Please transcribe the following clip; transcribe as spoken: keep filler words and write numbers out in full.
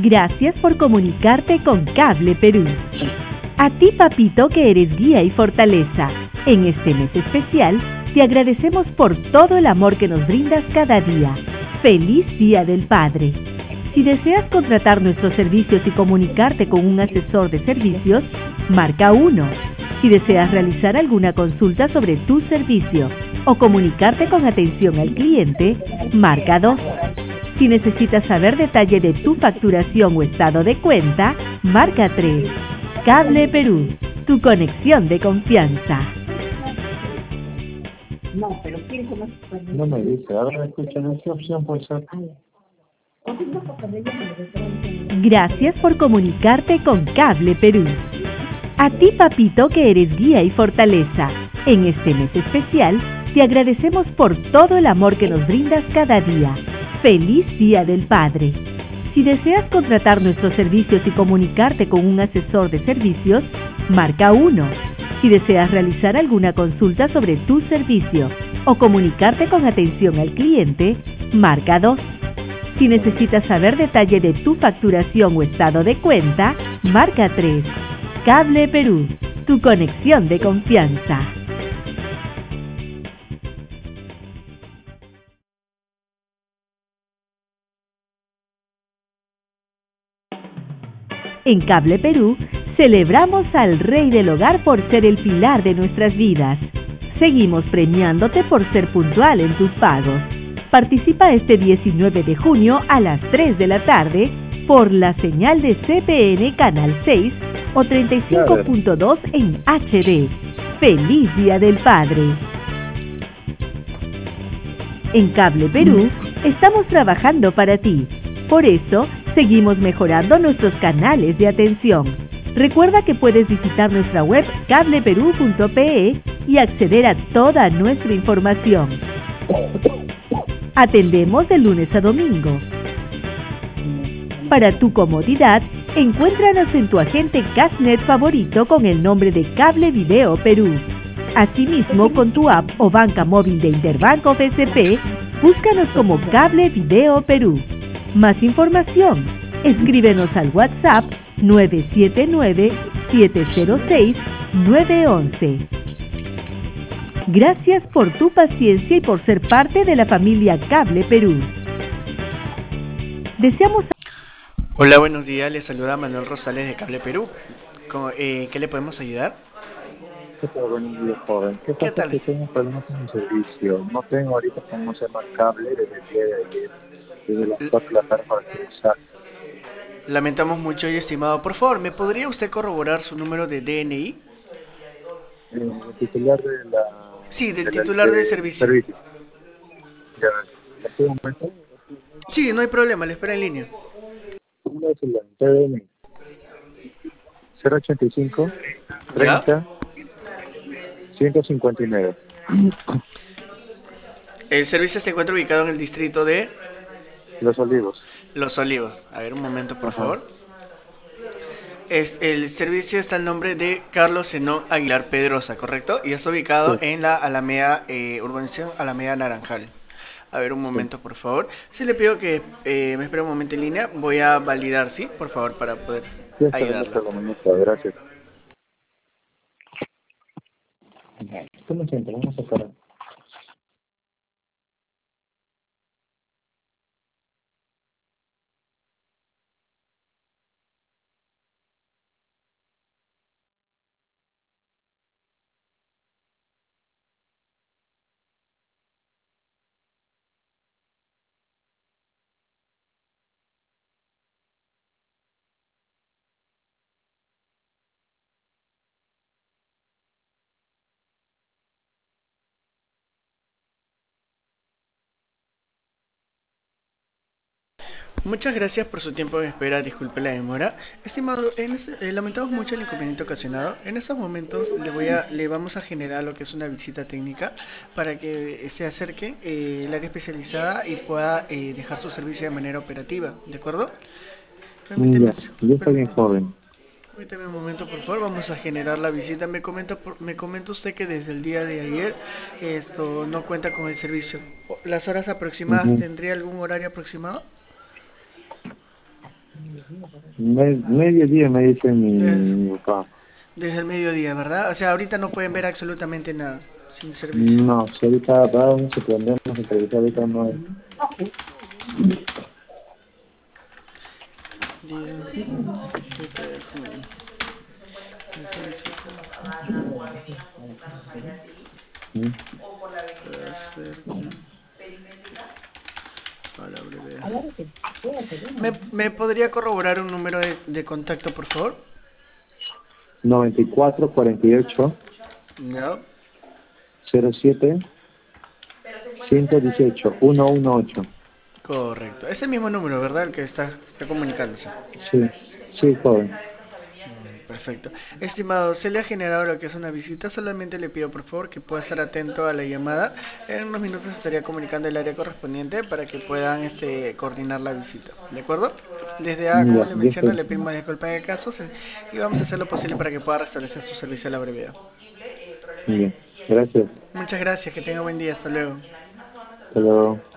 Gracias por comunicarte con Cable Perú. A ti, papito, que eres guía y fortaleza. En este mes especial, te agradecemos por todo el amor que nos brindas cada día. ¡Feliz Día del Padre! Si deseas contratar nuestros servicios y comunicarte con un asesor de servicios, marca uno. Si deseas realizar alguna consulta sobre tu servicio o comunicarte con atención al cliente, marca dos. Si necesitas saber detalle de tu facturación o estado de cuenta, marca tres. Cable Perú, tu conexión de confianza. No, pero ¿quién conoce? No me dice, ahora escuchan, ¿qué opción puede ser? Gracias por comunicarte con Cable Perú. A ti, papito, que eres guía y fortaleza. En este mes especial, te agradecemos por todo el amor que nos brindas cada día. ¡Feliz Día del Padre! Si deseas contratar nuestros servicios y comunicarte con un asesor de servicios, marca uno. Si deseas realizar alguna consulta sobre tu servicio o comunicarte con atención al cliente, marca dos. Si necesitas saber detalle de tu facturación o estado de cuenta, marca tres. Cable Perú, tu conexión de confianza. En Cable Perú, celebramos al Rey del Hogar por ser el pilar de nuestras vidas. Seguimos premiándote por ser puntual en tus pagos. Participa este diecinueve de junio a las tres de la tarde por la señal de C P N Canal seis o treinta y cinco punto dos en H D. ¡Feliz Día del Padre! En Cable Perú, estamos trabajando para ti. Por eso, seguimos mejorando nuestros canales de atención. Recuerda que puedes visitar nuestra web cable perú punto pe e y acceder a toda nuestra información. Atendemos de lunes a domingo. Para tu comodidad, encuéntranos en tu agente Cashnet favorito con el nombre de Cable Video Perú. Asimismo, con tu app o banca móvil de Interbanco B C P, búscanos como Cable Video Perú. Más información, escríbenos al WhatsApp nueve siete nueve, siete cero seis, nueve uno uno. Gracias por tu paciencia y por ser parte de la familia Cable Perú. Deseamos... Hola, buenos días. Les saluda Manuel Rosales de Cable Perú. ¿Cómo, eh, ¿Qué le podemos ayudar? ¿Qué tal? Buenos días, joven. ¿Qué ¿Qué pasa? tal? Que tengo problemas con mi servicio. No tengo ahorita cómo se llama cable desde el día de ayer, desde las cuatro de la tarde para que usar. Lamentamos mucho, y estimado. Por favor, ¿me podría usted corroborar su número de D N I? Eh, el titular de la... Sí, del de la titular del de servicio. servicio. Ya, ¿en este momento? Sí, no hay problema, le espera en línea. Una es la T D N cero ochenta y cinco, ¿Ya? treinta, ciento cincuenta y nueve. El servicio se encuentra ubicado en el distrito de Los Olivos. Los Olivos. A ver, un momento, por Ajá. favor. Es, el servicio está el nombre de Carlos Zenón Aguilar Pedrosa, ¿correcto? Y está ubicado Sí, en la Alameda, eh, urbanización Alameda Naranjal. A ver, un sí. momento, por favor. Si le pido que eh, me espere un momento en línea, voy a validar, ¿sí? Por favor, para poder Ya está bien, ayudarla. hasta la mañana. Gracias. ¿Cómo se entra? Vamos a parar. Muchas gracias por su tiempo de espera, disculpe la demora. Estimado, en este- eh, lamentamos mucho el inconveniente ocasionado. En estos momentos le voy a, le vamos a generar lo que es una visita técnica para que se acerque eh, el área especializada y pueda eh, dejar su servicio de manera operativa, ¿de acuerdo? Mm, Permíteme, Ya, ya está bien, permíteme, joven. permíteme un momento, por favor. Vamos a generar la visita. Me comenta, por- me comenta usted que desde el día de ayer esto no cuenta con el servicio. ¿Las horas aproximadas Ujú. tendría algún horario aproximado? Me, mediodía me dice mi, Des- mi papá. desde el mediodía, ¿verdad? O sea, ahorita no pueden ver absolutamente nada, sin servicio. No, si ahorita vamos a prendemos el televisor, ahorita no hay. Día siete de junio. ¿Mm? A la brevedad. ¿Me, ¿Me podría corroborar un número de, de contacto, por favor? noventa y cuatro, cuarenta y ocho, No. cero siete, ciento dieciocho, ciento dieciocho. Correcto. Ese mismo número, ¿verdad? El que está, está comunicándose. Sí, sí, joven. Perfecto. Estimado, se le ha generado lo que es una visita. Solamente le pido por favor que pueda estar atento a la llamada. En unos minutos estaría comunicando el área correspondiente para que puedan este, coordinar la visita. ¿De acuerdo? Desde ya, como Ya, le yo menciono, estoy. le pedimos disculpas en el caso se- y vamos a hacer lo posible para que pueda restablecer su servicio a la brevedad. Bien, gracias. Muchas gracias, que tenga buen día. Hasta luego. Hasta luego.